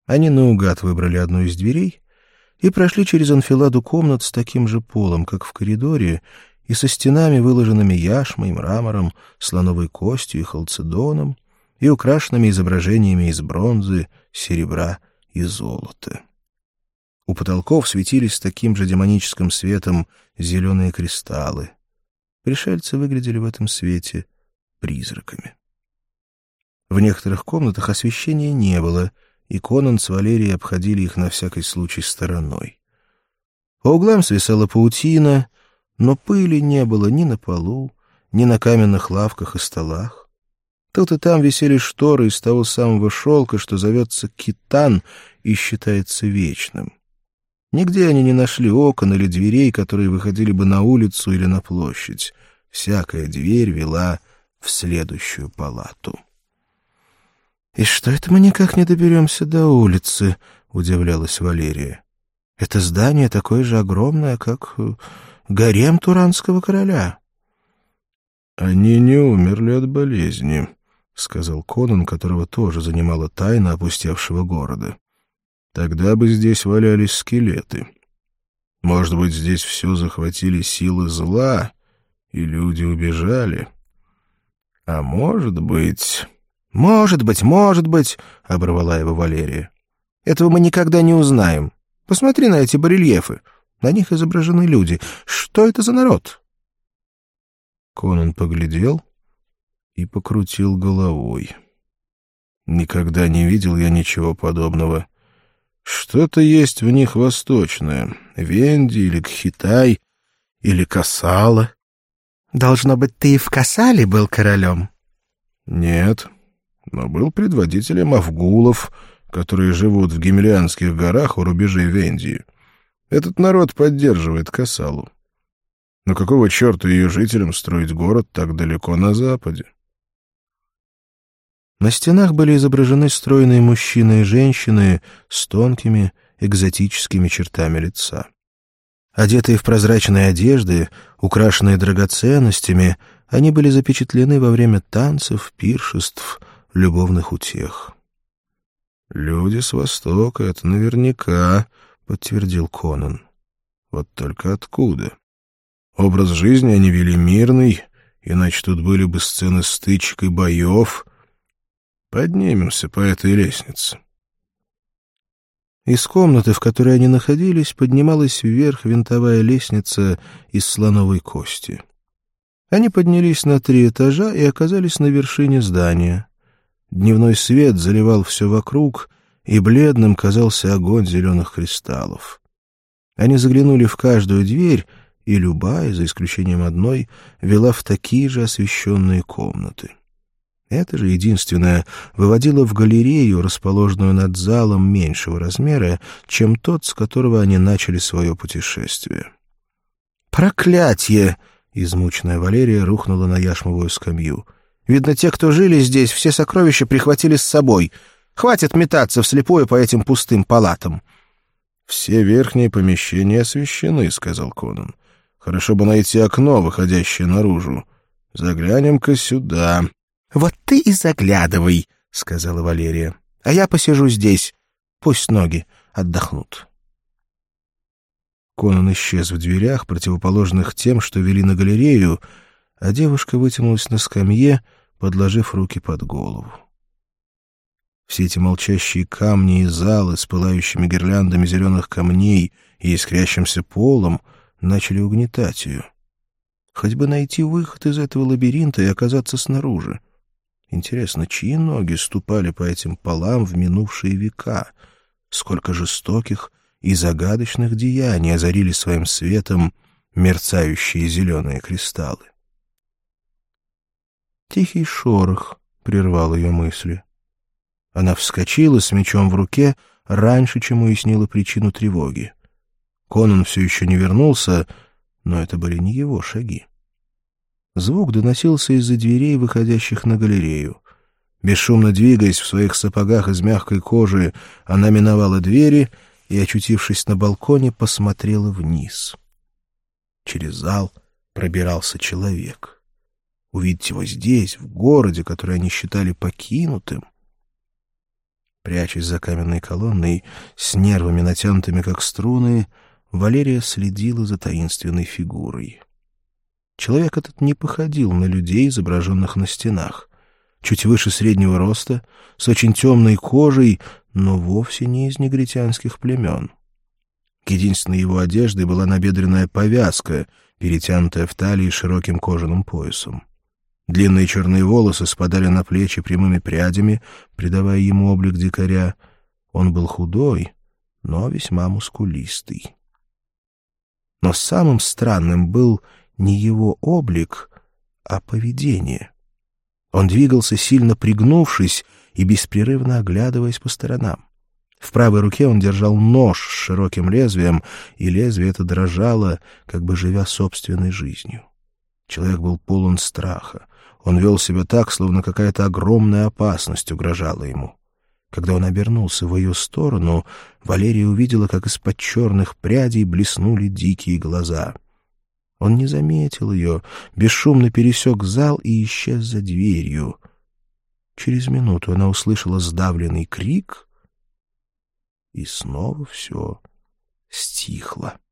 Они наугад выбрали одну из дверей и прошли через анфиладу комнат с таким же полом, как в коридоре, и со стенами, выложенными яшмой, мрамором, слоновой костью и халцедоном, и украшенными изображениями из бронзы, серебра и золота. У потолков светились таким же демоническим светом зеленые кристаллы. Пришельцы выглядели в этом свете призраками. В некоторых комнатах освещения не было, и Конан с Валерией обходили их на всякий случай стороной. По углам свисала паутина, но пыли не было ни на полу, ни на каменных лавках и столах. Тут и там висели шторы из того самого шелка, что зовется китан и считается вечным. Нигде они не нашли окон или дверей, которые выходили бы на улицу или на площадь. Всякая дверь вела в следующую палату. «И что это мы никак не доберемся до улицы?» — удивлялась Валерия. «Это здание такое же огромное, как гарем туранского короля». «Они не умерли от болезни», — сказал Конан, которого тоже занимала тайна опустевшего города. «Тогда бы здесь валялись скелеты. Может быть, здесь все захватили силы зла, и люди убежали. А может быть...» «Может быть», — оборвала его Валерия. «Этого мы никогда не узнаем. Посмотри на эти барельефы. На них изображены люди. Что это за народ?» Конан поглядел и покрутил головой. «Никогда не видел я ничего подобного. Что-то есть в них восточное. Венди или Кхитай, или Касала». «Должно быть, ты и в Касале был королем?» «Нет, но был предводителем авгулов, которые живут в Гимлианских горах у рубежей Вендии. Этот народ поддерживает Касалу. Но какого черта ее жителям строить город так далеко на западе?» На стенах были изображены стройные мужчины и женщины с тонкими экзотическими чертами лица. Одетые в прозрачные одежды, украшенные драгоценностями, они были запечатлены во время танцев, пиршеств, любовных утех. «Люди с Востока, это наверняка», — подтвердил Конан. «Вот только откуда? Образ жизни они вели мирный, иначе тут были бы сцены стычек и боев. Поднимемся по этой лестнице». Из комнаты, в которой они находились, поднималась вверх винтовая лестница из слоновой кости. Они поднялись на 3 этажа и оказались на вершине здания. Дневной свет заливал все вокруг, и бледным казался огонь зеленых кристаллов. Они заглянули в каждую дверь, и любая, за исключением одной, вела в такие же освещенные комнаты. Эта же единственная выводила в галерею, расположенную над залом меньшего размера, чем тот, с которого они начали свое путешествие. «Проклятье!» — измученная Валерия рухнула на яшмовую скамью. «Видно, те, кто жили здесь, все сокровища прихватили с собой. Хватит метаться вслепую по этим пустым палатам». «Все верхние помещения освещены», — сказал Конан. «Хорошо бы найти окно, выходящее наружу. Заглянем-ка сюда». «Вот ты и заглядывай», — сказала Валерия. «А я посижу здесь. Пусть ноги отдохнут». Конан исчез в дверях, противоположных тем, что вели на галерею, а девушка вытянулась на скамье, подложив руки под голову. Все эти молчащие камни и залы с пылающими гирляндами зеленых камней и искрящимся полом начали угнетать ее. Хоть бы найти выход из этого лабиринта и оказаться снаружи. Интересно, чьи ноги ступали по этим полам в минувшие века? Сколько жестоких и загадочных деяний озарили своим светом мерцающие зеленые кристаллы. Тихий шорох прервал ее мысли. Она вскочила с мечом в руке раньше, чем уяснила причину тревоги. Конан все еще не вернулся, но это были не его шаги. Звук доносился из-за дверей, выходящих на галерею. Бесшумно двигаясь в своих сапогах из мягкой кожи, она миновала двери и, очутившись на балконе, посмотрела вниз. Через зал пробирался человек. Увидеть его здесь, в городе, который они считали покинутым. Прячась за каменной колонной, с нервами натянутыми как струны, Валерия следила за таинственной фигурой. Человек этот не походил на людей, изображенных на стенах. Чуть выше среднего роста, с очень темной кожей, но вовсе не из негритянских племен. Единственной его одеждой была набедренная повязка, перетянутая в талии широким кожаным поясом. Длинные черные волосы спадали на плечи прямыми прядями, придавая ему облик дикаря. Он был худой, но весьма мускулистый. Но самым странным был не его облик, а поведение. Он двигался, сильно пригнувшись и беспрерывно оглядываясь по сторонам. В правой руке он держал нож с широким лезвием, и лезвие это дрожало, как бы живя собственной жизнью. Человек был полон страха. Он вел себя так, словно какая-то огромная опасность угрожала ему. Когда он обернулся в ее сторону, Валерия увидела, как из-под черных прядей блеснули дикие глаза. Он не заметил ее, бесшумно пересек зал и исчез за дверью. Через минуту она услышала сдавленный крик, и снова все стихло.